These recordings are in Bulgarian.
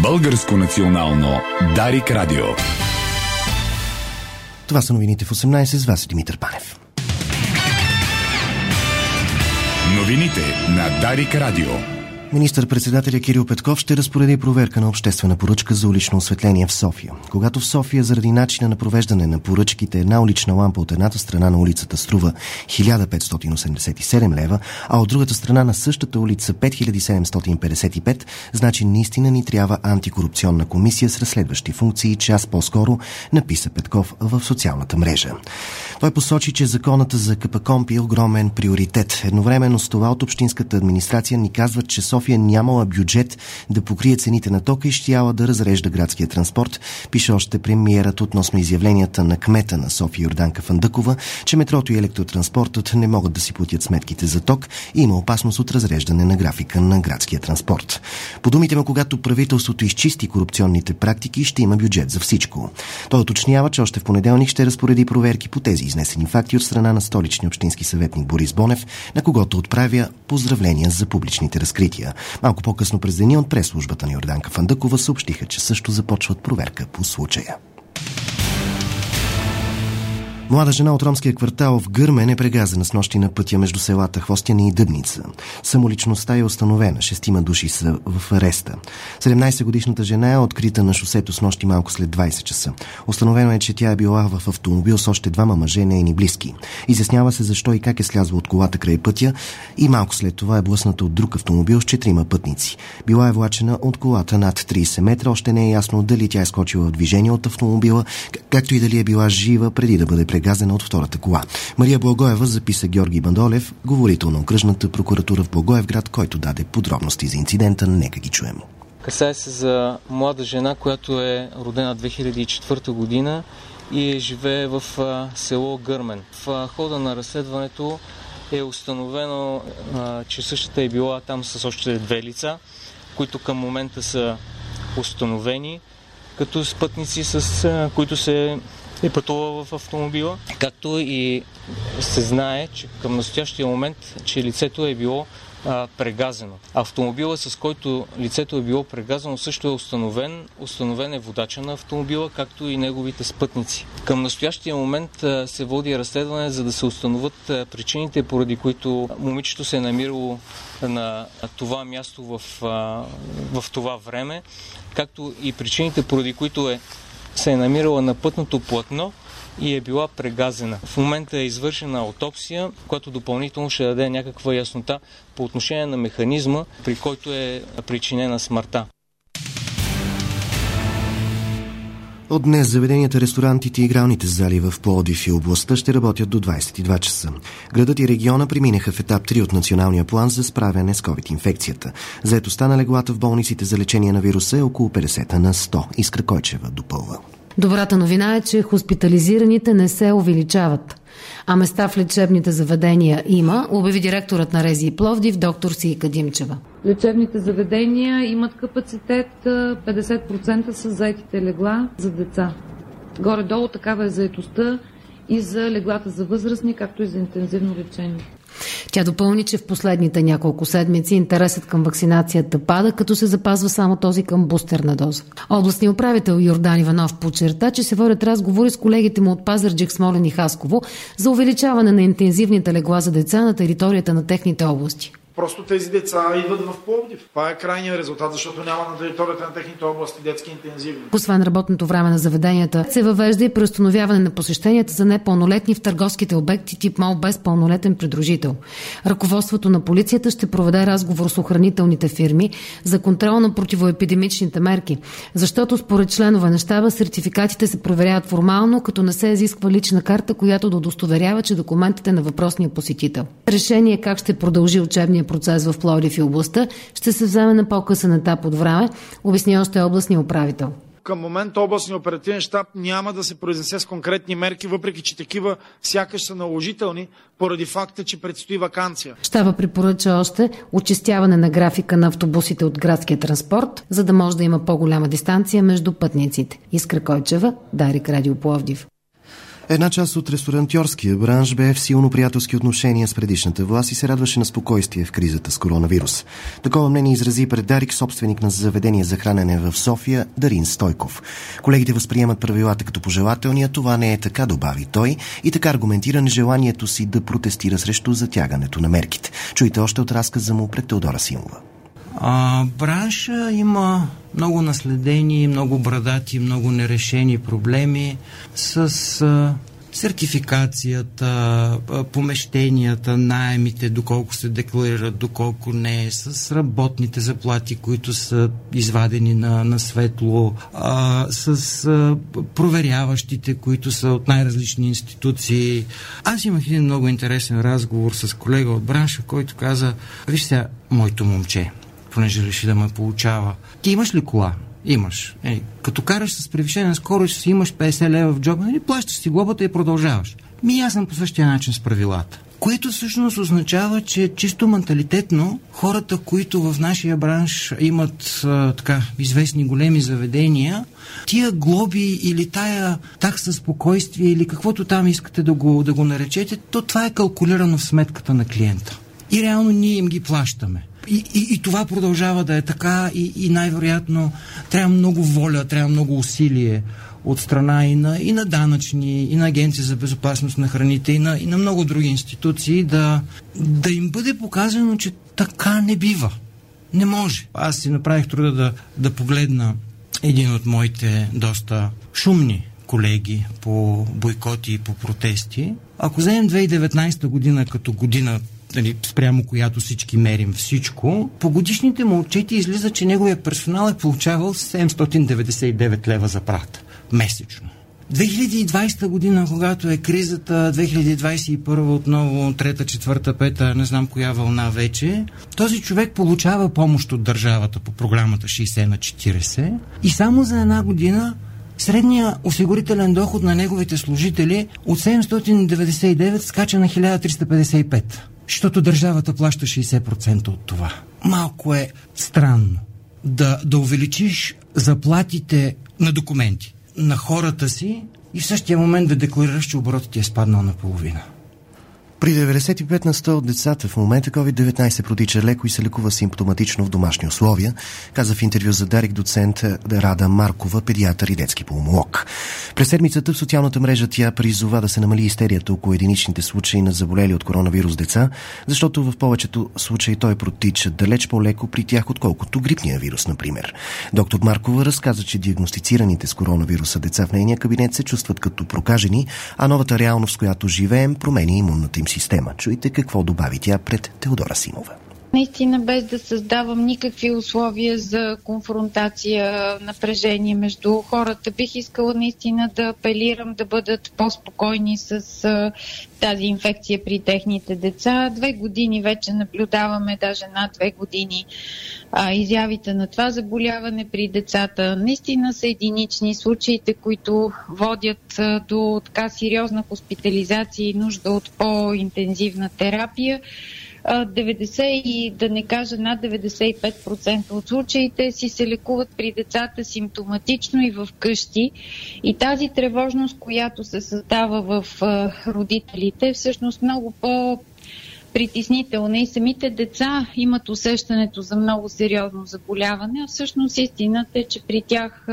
Българско национално Дарик Радио. Това са новините в 18, с вас Димитър Панев. Новините на Дарик Радио. Министър-председателя Кирил Петков ще разпореди проверка на обществена поръчка за улично осветление в София. Когато в София заради начина на провеждане на поръчките една улична лампа от едната страна на улицата струва 1587 лева, а от другата страна на същата улица 5755, значи наистина ни трябва антикорупционна комисия с разследващи функции час по-скоро, написа Петков в социалната мрежа. Той посочи, че законът за КПКОНПИ е огромен приоритет. Едновременно с това от общинската администрация ни казват, че София нямала бюджет да покрие цените на тока и щяла да разрежда градския транспорт, пише още премиерът относно изявленията на кмета на София Йорданка Фандъкова, че метрото и електротранспортът не могат да си платят сметките за ток и има опасност от разреждане на графика на градския транспорт. По думите му, когато правителството изчисти корупционните практики, ще има бюджет за всичко. Той уточнява, че още в понеделник ще разпореди проверки по тези изнесени факти от страна на столичния общински съветник Борис Бонев, на когото отправя поздравления за публичните разкрития. Малко по-късно през деня от прес-службата на Йорданка Фандъкова съобщиха, че също започват проверка по случая. Млада жена от ромския квартал в Гърмен е прегазена с нощи на пътя между селата Хвостяни и Дъбница. Самоличността е установена. 6 души са в ареста. 17-годишната жена е открита на шосето с нощи малко след 20 часа. Установено е, че тя е била в автомобил с още двама мъже, нейни близки. Изяснява се защо и как е слязла от колата край пътя и малко след това е блъсната от друг автомобил с 4 пътници. Била е влачена от колата над 30 метра. Още не е ясно дали тя е скочила в движение от автомобила, както и дали е била жива преди да бъде прегазена от втората кола. Мария Благоева записа Георги Бандолев, говорител на окръжната прокуратура в Благоевград, който даде подробности за инцидента. Нека ги чуем. Касае се за млада жена, която е родена 2004 година и живее в село Гърмен. В хода на разследването е установено, че същата е била там с още 2 лица, които към момента са установени като спътници, с които се е пътувала в автомобила, както и се знае, че към настоящия момент, че лицето е било прегазено. Автомобила, с който лицето е било прегазено, също е установен. Установен е водача на автомобила, както и неговите спътници. Към настоящия момент се води разследване, за да се установят причините, поради които момичето се е намирало на това място в това време, както и причините, поради които се е намирала на пътното платно и е била прегазена. В момента е извършена аутопсия, която допълнително ще даде някаква яснота по отношение на механизма, при който е причинена смъртта. От днес заведенията, ресторантите и игралните зали в Пловдив и областта ще работят до 22 часа. Градът и региона преминаха в етап 3 от националния план за справяне с COVID-инфекцията. Заетостта на леглата в болниците за лечение на вируса е около 50 на 100. Искра Койчева допълва. Добрата новина е, че хоспитализираните не се увеличават, а места в лечебните заведения има, обяви директорът на РЗИ Пловдив доктор Сийка Димчева. Лечебните заведения имат капацитет 50% с заетите легла за деца. Горе-долу такава е заетостта и за леглата за възрастни, както и за интензивно лечение. Тя допълни, че в последните няколко седмици интересът към вакцинацията пада, като се запазва само този към бустерна доза. Областният управител Йордан Иванов подчерта, че се водят разговори с колегите му от Пазарджик, Смолян и Хасково за увеличаване на интензивните легла за деца на територията на техните области. Просто тези деца идват в Пловдив. Това е крайният резултат, защото няма на територията на техните области детски интензивни. Освен работното време на заведенията, се въвежда и преустановяване на посещенията за непълнолетни в търговските обекти тип мол без пълнолетен придружител. Ръководството на полицията ще проведе разговор с охранителните фирми за контрол на противоепидемичните мерки, защото според членове на щаба сертификатите се проверяват формално, като не се изисква лична карта, която да удостоверява, че документите на въпросния посетител. Решение как ще продължи учебния процес в Пловдив и областта ще се вземе на по-късен етап от време, обясни още областния управител. Към момента областния оперативен щаб няма да се произнесе с конкретни мерки, въпреки че такива сякаш са наложителни, поради факта, че предстои ваканция. Щаба препоръча още очистяване на графика на автобусите от градския транспорт, за да може да има по-голяма дистанция между пътниците. Искра Койчева, Дарик Радио Пловдив. Една част от ресторантьорския бранш бе в силно приятелски отношения с предишната власт и се радваше на спокойствие в кризата с коронавирус. Такова мнение изрази пред Дарик собственик на заведение за хранене в София Дарин Стойков. Колегите възприемат правилата като пожелателни, а това не е така, добави той, и така аргументира нежеланието си да протестира срещу затягането на мерките. Чуйте още от разказа му пред Теодора Симова. Бранша има много наследени, много брадати, много нерешени проблеми с сертификацията, помещенията, наемите, доколко се декларират, доколко не, с работните заплати, които са извадени на светло, с проверяващите, които са от най-различни институции. Аз имах един много интересен разговор с колега от бранша, който каза: виж сега, моето момче, понеже реши да ме получава, ти имаш ли кола? Имаш. Като караш с превишена скорост, си имаш 50 лева в джоба, плащаш си глобата и продължаваш. Аз съм по същия начин с правилата. Което всъщност означава, че чисто менталитетно хората, които в нашия бранш имат известни големи заведения, тия глоби или тая такса спокойствие или каквото там искате да го наречете, то това е калкулирано в сметката на клиента. И реално ние им ги плащаме. И това продължава да е така и най-вероятно трябва много воля, трябва много усилие от страна и на данъчни, и на Агенция за безопасност на храните, и на много други институции да им бъде показано, че така не бива. Не може. Аз си направих труда да погледна един от моите доста шумни колеги по бойкоти и по протести. Ако вземем 2019 година като година, спрямо която всички мерим всичко, по годишните му отчети излиза, че неговия персонал е получавал 799 лева заплата месечно. 2020 година, когато е кризата, 2021 отново, 3-та, 4-та, 5-та, не знам коя вълна вече, този човек получава помощ от държавата по програмата 60/40 и само за една година средният осигурителен доход на неговите служители от 799 скача на 1355. Защото държавата плаща 60% от това. Малко е странно да увеличиш заплатите на документи на хората си и в същия момент да декларираш, че оборотът ти е спаднал наполовина. При 95 на 100 от децата в момента COVID-19 протича леко и се лекува симптоматично в домашни условия, каза в интервю за Дарик доцент Рада Маркова, педиатър и детски пулмолог. През седмицата в социалната мрежа тя призова да се намали истерията около единичните случаи на заболели от коронавирус деца, защото в повечето случаи той протича далеч по-леко при тях, отколкото грипния вирус, например. Доктор Маркова разказа, че диагностицираните с коронавируса деца в нейния кабинет се чувстват като прокажени, а новата реалност, в която живеем, промени имунната им система. Чуйте какво добави тя пред Теодора Симова. Наистина, без да създавам никакви условия за конфронтация, напрежение между хората, бих искала наистина да апелирам да бъдат по-спокойни с тази инфекция при техните деца. 2 години вече наблюдаваме, даже над 2 години, изявите на това заболяване при децата. Наистина са единични случаите, които водят до така сериозна хоспитализация и нужда от по-интензивна терапия. 90 и да не кажа над 95% от случаите си се лекуват при децата симптоматично и в къщи. И тази тревожност, която се създава в родителите, е всъщност много по-притеснителна и самите деца имат усещането за много сериозно заболяване, а всъщност истината е, че при тях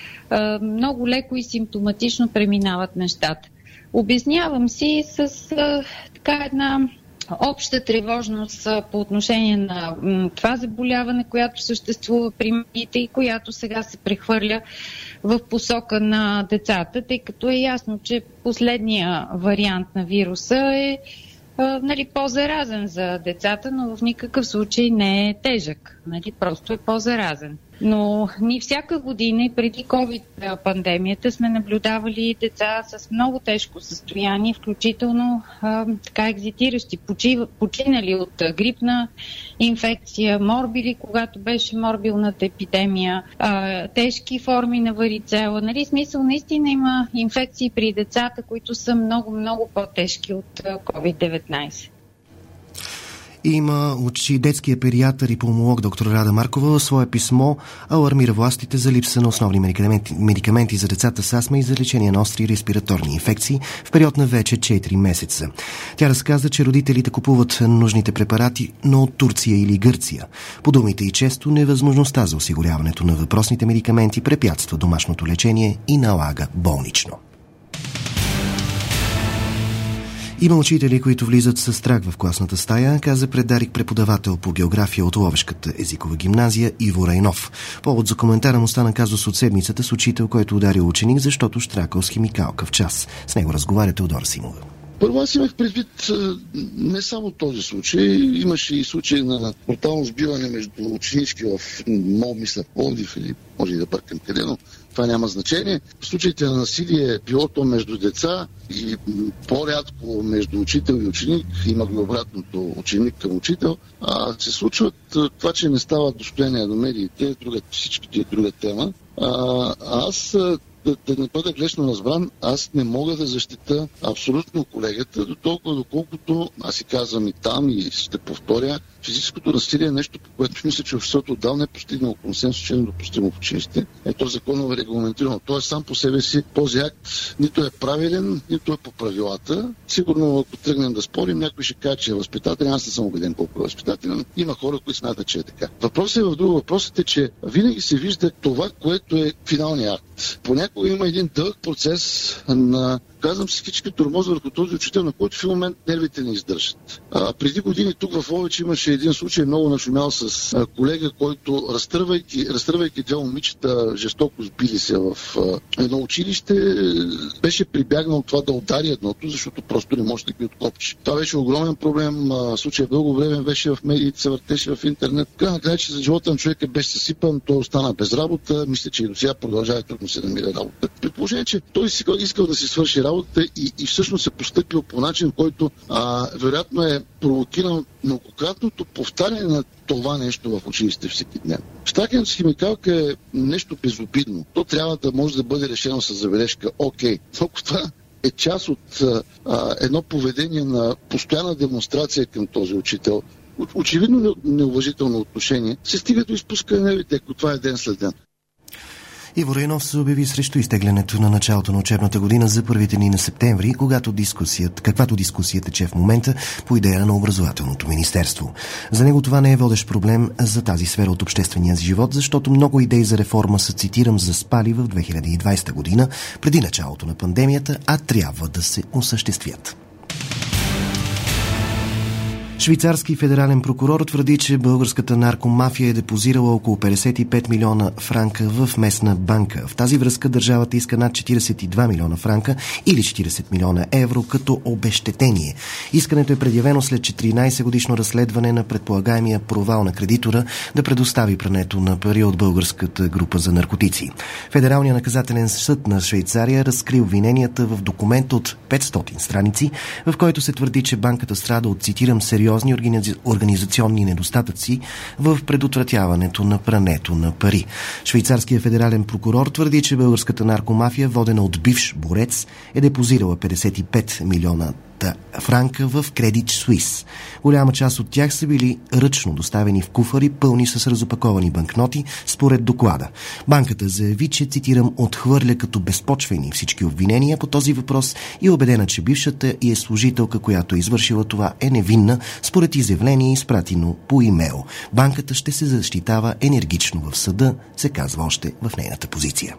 много леко и симптоматично преминават нещата. Обяснявам си с така една обща тревожност по отношение на това заболяване, която съществува при медиите и която сега се прехвърля в посока на децата, тъй като е ясно, че последния вариант на вируса е по-заразен за децата, но в никакъв случай не е тежък. Просто е по-заразен. Но ние всяка година и преди COVID-пандемията сме наблюдавали деца с много тежко състояние, включително екзитиращи, починали от грипна инфекция, морбили, когато беше морбилната епидемия, тежки форми на варицела. Смисъл, наистина има инфекции при децата, които са много, много по-тежки от COVID-19. Има учи детския педиатър и пулмолог доктор Рада Маркова в свое писмо алармира властите за липса на основни медикаменти за децата с астма и за лечение на остри респираторни инфекции в период на вече 4 месеца. Тя разказа, че родителите купуват нужните препарати, но от Турция или Гърция. По думите и често невъзможността за осигуряването на въпросните медикаменти препятства домашното лечение и налага болнично. Има учители, които влизат със страх в класната стая, каза пред Дарик преподавател по география от Ловешката езикова гимназия Иво Райнов. Повод за коментара му стана казус от седмицата с учител, който ударил ученик, защото щракал с химикалка в час. С него разговаря Теодора Симова. Първо аз имах предвид не само този случай, имаше и случай на брутално сбиване между ученички в мисля в Пловдив или може и да бъркам къде, но това няма значение. В случаите на насилие било то между деца и по-рядко между учител и ученик, има го обратното ученик към учител, се случват това, че не става достояние на медиите, всичките друга тема. Аз да не бъда грешно разбран, аз не мога да защита абсолютно колегата, до толкова доколкото, аз си казвам и там и ще повторя, физическото насилие е нещо, по което мисля, че обществото отдавна е постигнало консенсус, че е недопустимо в училище. Ето законово е регламентирано. Той сам по себе си този акт нито е правилен, нито е по правилата. Сигурно, ако тръгнем да спорим, някой ще каже, че е възпитателен. Аз не съм убеден колко е възпитателен. Има хора, които смятат, че е така. Въпросът е в друго. Въпросът е, че винаги се вижда това, което е финалният акт. Понякога има един дълъг процес на, казвам, психически тормоз върху този учител, на който в момент нервите не издържат. Преди години тук в Ловеч имаше един случай, много нашумял с колега, който разтървайки две момичета, жестоко сбили се в едно училище, беше прибягнал това да удари едното, защото просто не може да ги откопчи. Това беше огромен проблем, случай дълго време беше в медиите, се въртеше в интернет. Накрая, че за живота на човека беше съсипан, той остана без работа, мисля, че и до сега продължава трудно се намира работа. При положение, че той искал да си свърши работа и всъщност е постъпил по начин, който вероятно е провокиран многократното повтаряне на това нещо в училище всеки ден. Щракането с химикалка е нещо безобидно. То трябва да може да бъде решено с забележка. Окей, толкова това е част от едно поведение на постоянна демонстрация към този учител. Очевидно неуважително отношение се стига до изпускане на нервите, ако това е ден след ден. Иво Райнов се обяви срещу изтеглянето на началото на учебната година за първите дни на септември, каквато дискусия тече в момента по идея на образователното министерство. За него това не е водещ проблем за тази сфера от обществения живот, защото много идеи за реформа са, цитирам, заспали в 2020 година, преди началото на пандемията, а трябва да се осъществят. Швейцарски федерален прокурор твърди, че българската наркомафия е депозирала около 55 милиона франка в местна банка. В тази връзка държавата иска над 42 милиона франка или 40 милиона евро като обезщетение. Искането е предявено след 14 годишно разследване на предполагаемия провал на кредитора да предостави прането на пари от българската група за наркотици. Федералният наказателен съд на Швейцария разкри обвиненията в документ от 500 страници, в който се твърди, че банката страда от, цитирам, сериозни организационни недостатъци в предотвратяването на прането на пари. Швейцарският федерален прокурор твърди, че българската наркомафия, водена от бивш борец, е депозирала 55 милиона франка в Credit Suisse. Голяма част от тях са били ръчно доставени в куфари, пълни с разопаковани банкноти, според доклада. Банката заяви, че, цитирам, отхвърля като безпочвени всички обвинения по този въпрос и е убедена, че бившата и служителка, която е извършила това, е невинна, според изявление, изпратено по имейл. Банката ще се защитава енергично в съда, се казва още в нейната позиция.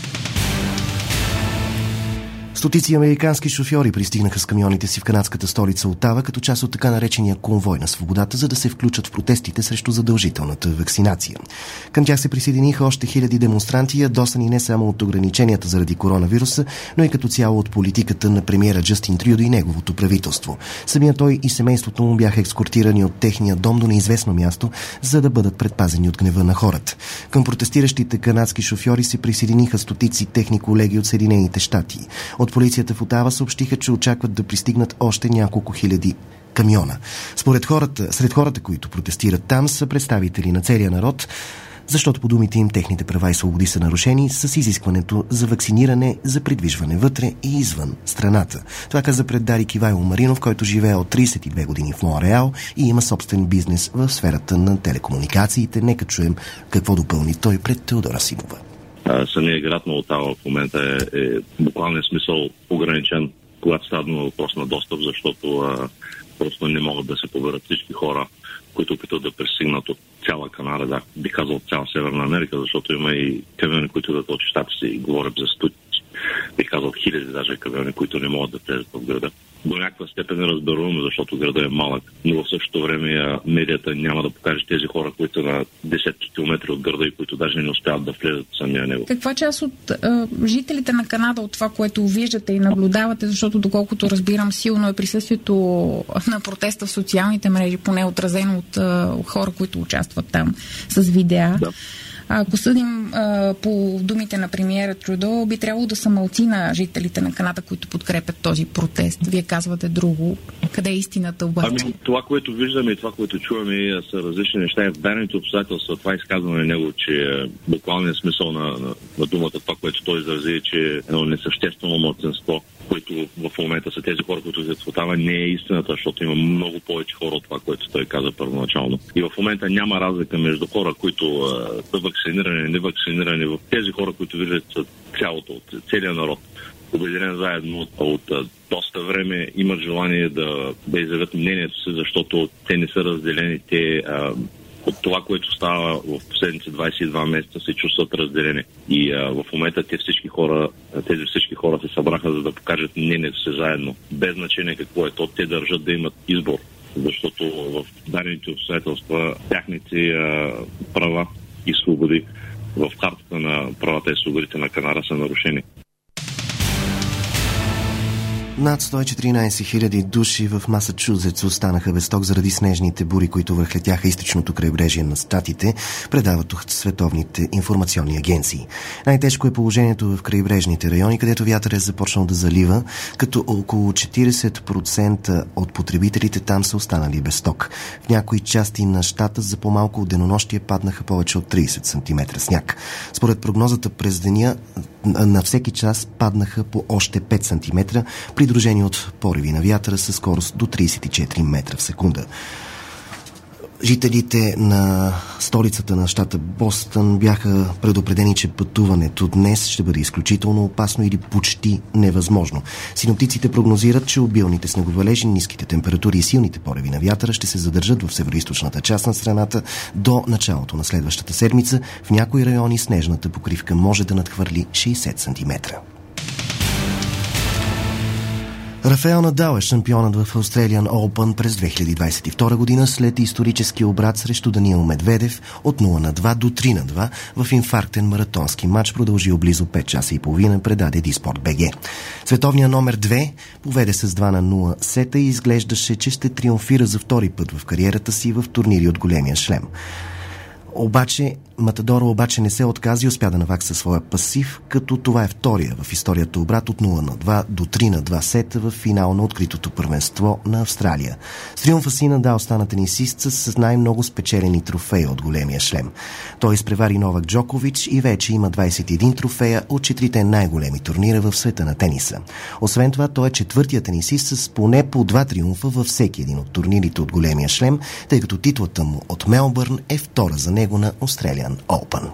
Стотици американски шофьори пристигнаха с камионите си в канадската столица Отава като част от така наречения конвой на свободата, за да се включат в протестите срещу задължителната вакцинация. Към тях се присъединиха още хиляди демонстранти, ядосани не само от ограниченията заради коронавируса, но и като цяло от политиката на премиера Джастин Трюдо и неговото правителство. Самия той и семейството му бяха ескортирани от техния дом до неизвестно място, за да бъдат предпазени от гнева на хората. Към протестиращите канадски шофьори се присъединиха стотици техни колеги от Съединените щати. От полицията в Отава съобщиха, че очакват да пристигнат още няколко хиляди камиона. Сред хората, които протестират там, са представители на целия народ, защото по думите им техните права и свободи са нарушени с изискването за вакциниране за придвижване вътре и извън страната. Това каза пред Дарик Ивайло Маринов, който живее от 32 години в Монреал и има собствен бизнес в сферата на телекомуникациите. Нека чуем какво допълни той пред Теодора Симова. Самия град на Отава в момента е буквалния смисъл ограничен, когато става въпрос на достъп, защото просто не могат да се поберат всички хора, които опитат да пристигнат от цяла Канада, да, би казал от цяла Северна Америка, защото има и камиони, които идват от щата си и говорят за стотици. Бих казал хиляди даже камиони, които не могат да влезат в града. До някаква степен разберуваме, защото града е малък, но в същото време медията няма да покаже тези хора, които на десетки километри от града и които даже не успяват да влезат в самия него. Каква част от жителите на Канада от това, което виждате и наблюдавате, защото доколкото разбирам, силно е присъствието на протеста в социалните мрежи, поне отразено от хора, които участват там с видеа. Да. Ако съдим по думите на премиера Трудо, би трябвало да са малцина жителите на Канада, които подкрепят този протест. Вие казвате друго. Къде е истината обаче? Това, което виждаме и това, което чуваме, са различни неща. В дадените обстоятелства, това изказване на него, че буквалният смисъл на думата, това, което той изрази, е, че е едно несъществено младсинство, които в момента са тези хора, които се Отава, не е истината, защото има много повече хора от това, което той каза първоначално. И в момента няма разлика между хора, които са вакцинирани, невакцинирани. В тези хора, които виждат целия народ, обединен заедно от доста време, имат желание да изявят мнението си, защото те не са разделени. Те от това, което става в последните 22 месеца, се чувстват разделени. И в момента тези всички хора се събраха, за да покажат мнението си заедно. Без значение какво е то, те държат да имат избор. Защото в дадените обстоятелства тяхните права и свободи в хартата на правата и свободите на Канада са нарушени. Над 114 000 души в Масачузетс останаха без ток заради снежните бури, които върхлетяха източното крайбрежие на щатите, предават световните информационни агенции. Най-тежко е положението в крайбрежните райони, където вятър е започнал да залива, като около 40% от потребителите там са останали без ток. В някои части на щата за по-малко от денонощие паднаха повече от 30 см сняг. Според прогнозата през деня на всеки час паднаха по още 5 см, придружени от пориви на вятъра със скорост до 34 метра в секунда. Жителите на столицата на щата Бостън бяха предупредени, че пътуването днес ще бъде изключително опасно или почти невъзможно. Синоптиците прогнозират, че обилните снеговалежи, ниските температури и силните пориви на вятъра ще се задържат в североизточната част на страната до началото на следващата седмица. В някои райони снежната покривка може да надхвърли 60 см. Рафаел Надал е шампионът в Australian Open през 2022 година след исторически обрат срещу Даниил Медведев от 0-2 до 3-2 в инфарктен маратонски матч, продължил близо 5 часа и половина, предаде Диспорт БГ. Световният номер 2 поведе с 2-0 сета и изглеждаше, че ще триумфира за втори път в кариерата си в турнири от големия шлем. Матадоро обаче не се отказа и успя да навакса своя пасив, като това е втория в историята обрат от 0-2 до 3-2 сета в финал на откритото първенство на Австралия. С триумфа си Надал стана тенисист с най-много спечелени трофеи от големия шлем. Той изпревари Новак Джокович и вече има 21 трофея от 4 най-големи турнира в света на тениса. Освен това, той е четвъртият тенисист с поне по 2 триумфа във всеки един от турнирите от големия шлем, тъй като титлата му от Мелбърн е втора за него на Australian Open.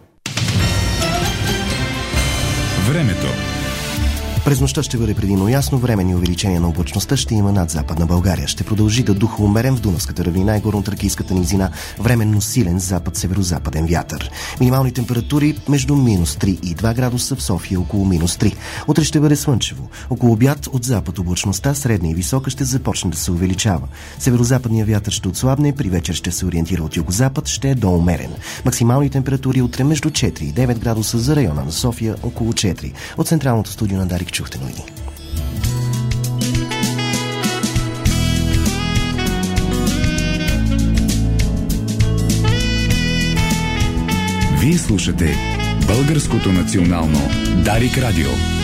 Времето. През нощта ще бъде предимно ясно, временни увеличения на облачността ще има над Западна България. Ще продължи да духа умерен в Дунавската равнина и горно-тракийската низина, временно силен запад-северозападен вятър. Минимални температури между -3 и 2 градуса, в София около -3. Утре ще бъде слънчево. Около обяд от запад облачността, средна и висока, ще започне да се увеличава. Северозападният вятър ще отслабне, при вечер ще се ориентира от югозапад, ще е доумерен. Максимални температури утре между 4 и 9 градуса за района на София, около 4. От централното студио на Дарик чухте новини. Вие слушате Българското национално Дарик радио.